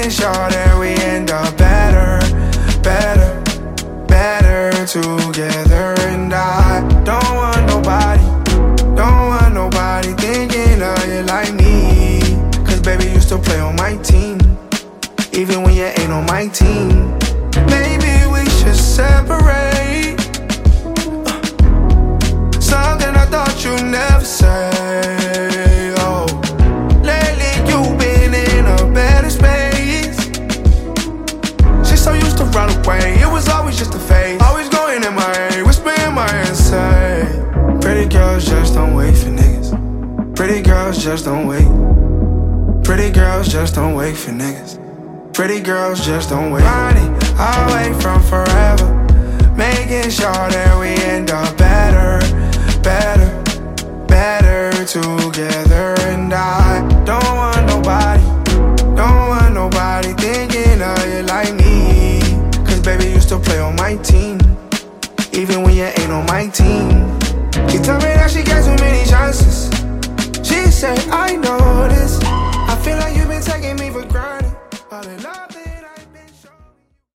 making sure that we end up better, better, better together. And I don't want nobody thinking of you like me. Cause baby, you still play on my team, even when you ain't on my team. Maybe we should separate, something I thought you'd never say. Oh, lately you've been in a better space. She's so used to run away, it was always just a phase. Always going in my ear, whisper in my ear and say, pretty girls just don't wait for niggas. Pretty girls just don't wait. Pretty girls just don't wait for niggas. Pretty girls just don't wait. Running away from forever, making sure that we end up better, better, better together. And I don't want nobody thinking of you like me. Cause baby, you still play on my team, even when you ain't on my team. She told me that she got too many chances. She said I know